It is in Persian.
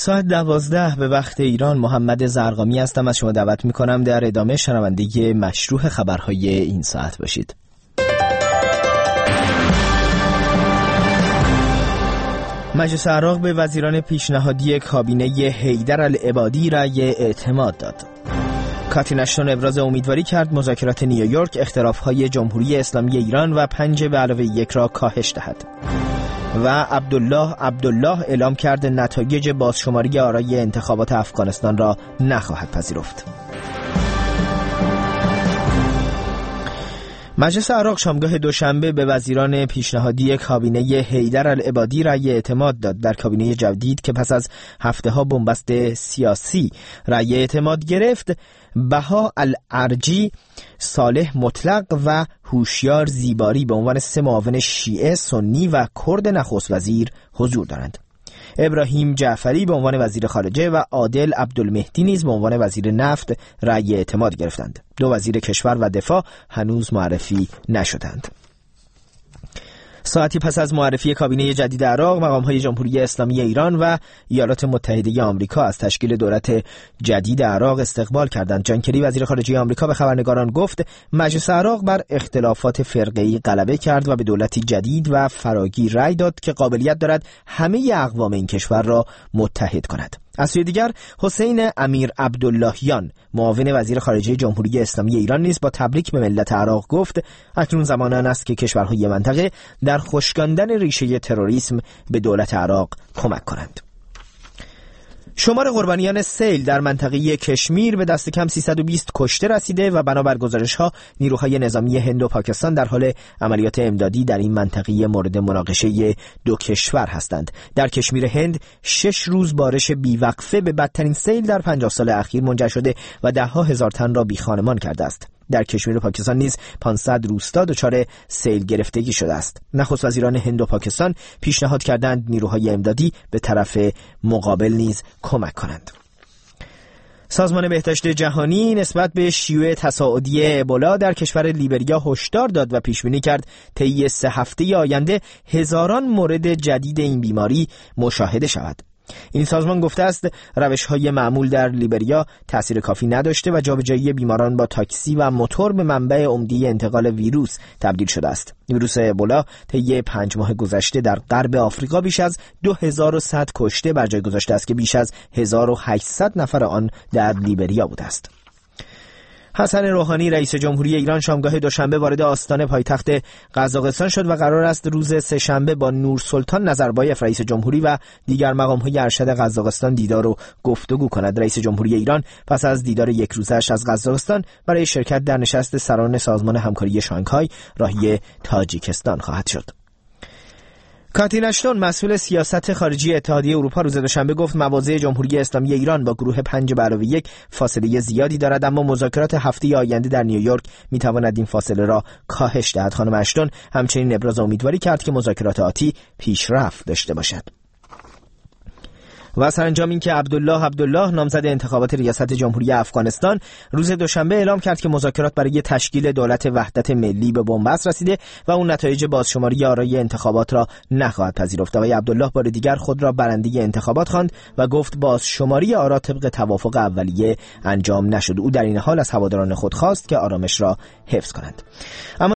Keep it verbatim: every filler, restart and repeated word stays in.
ساعت دوازده به وقت ایران. محمد زرقامی هستم. از شما دعوت میکنم در ادامه شنونده مشروح خبرهای این ساعت باشید. مجلس عراق به وزیران پیشنهادی کابینه حیدرالعبادی رأی اعتماد داد. کاترین اشتون ابراز امیدواری کرد مذاکرات نیویورک اختلاف‌های جمهوری اسلامی ایران و پنج به علاوه یک را کاهش دهد. و عبدالله عبدالله اعلام کرد نتایج بازشماری آرای انتخابات افغانستان را نخواهد پذیرفت. مجلس عراق شامگاه دوشنبه به وزیران پیشنهادی کابینه حیدرالعبادی رأی اعتماد داد. در کابینه جدید که پس از هفته‌ها بنبست سیاسی رأی اعتماد گرفت، بها العرجی، صالح مطلق و هوشیار زیباری به عنوان سه معاون شیعه، سنی و کرد نخست وزیر حضور دارند. ابراهیم جعفری به عنوان وزیر خارجه و عادل عبدالمهدی نیز به عنوان وزیر نفت رأی اعتماد گرفتند. دو وزیر کشور و دفاع هنوز معرفی نشدند. ساعتی پس از معرفی کابینه جدید عراق، مقام‌های جمهوری اسلامی ایران و ایالات متحده آمریکا از تشکیل دولت جدید عراق استقبال کردند. جان کری وزیر خارجه آمریکا به خبرنگاران گفت مجلس عراق بر اختلافات فرقه‌ای غلبه کرد و به دولتی جدید و فراگیر رأی داد که قابلیت دارد همه اقوام این کشور را متحد کند. از سوی دیگر حسین امیر عبداللهیان معاون وزیر خارجه جمهوری اسلامی ایران نیز با تبریک به ملت عراق گفت اکنون زمان آن است که کشورهای منطقه در خشکاندن ریشه تروریسم به دولت عراق کمک کنند. شمار قربانیان سیل در منطقه کشمیر به دست کم سیصد و بیست کشته رسیده و بنابر گزارش‌ها نیروهای نظامی هند و پاکستان در حال عملیات امدادی در این منطقه مورد مناقشه دو کشور هستند. در کشمیر هند شش روز بارش بیوقفه به بدترین سیل در پنجاه سال اخیر منجر شده و ده ها هزار تن را بیخانمان کرده است. در کشمیر پاکستان نیز پانصد روستا دچار سیل گرفتگی شده است. نخست وزیران هند و پاکستان پیشنهاد کردند نیروهای امدادی به طرف مقابل نیز کمک کنند. سازمان بهداشت جهانی نسبت به شیوع تصاعدی ابولا در کشور لیبریا هشدار داد و پیشبینی کرد طی سه هفته آینده هزاران مورد جدید این بیماری مشاهده شود. این سازمان گفته است روش‌های معمول در لیبریا تأثیر کافی نداشته و جابجایی بیماران با تاکسی و موتور به منبع عمده انتقال ویروس تبدیل شده است. ویروس ابولا طی پنج ماه گذشته در غرب آفریقا بیش از دو هزار و صد کشته بر جای گذاشته است که بیش از هزار و هشتصد نفر آن در لیبریا بوده است. حسن روحانی رئیس جمهوری ایران شامگاه دوشنبه وارد آستان پایتخت قزاقستان شد و قرار است روز سه‌شنبه با نورسلطان نظربایف رئیس جمهوری و دیگر مقام‌های ارشد قزاقستان دیدار و گفتگو کند. رئیس جمهوری ایران پس از دیدار یک روزش از قزاقستان برای شرکت در نشست سران سازمان همکاری شانگهای راهی تاجیکستان خواهد شد. کاترین اشتون مسئول سیاست خارجی اتحادیه اروپا روز دوشنبه گفت مواضع جمهوری اسلامی ایران با گروه پنج به علاوه یک فاصله زیادی دارد، اما مذاکرات هفته آینده در نیویورک میتواند این فاصله را کاهش دهد. خانم اشتون همچنین ابراز امیدواری کرد که مذاکرات آتی پیشرفت داشته باشد. و سرانجام این که عبدالله عبدالله نامزد انتخابات ریاست جمهوری افغانستان روز دوشنبه اعلام کرد که مذاکرات برای تشکیل دولت وحدت ملی به بنبست رسیده و اون نتایج بازشماری آرای انتخابات را نخواهد پذیرفت. آقای عبدالله بار دیگر خود را برنده انتخابات خواند و گفت بازشماری آرا طبق توافق اولیه انجام نشد. او در این حال از هواداران خود خواست که آرامش را حفظ کنند. اما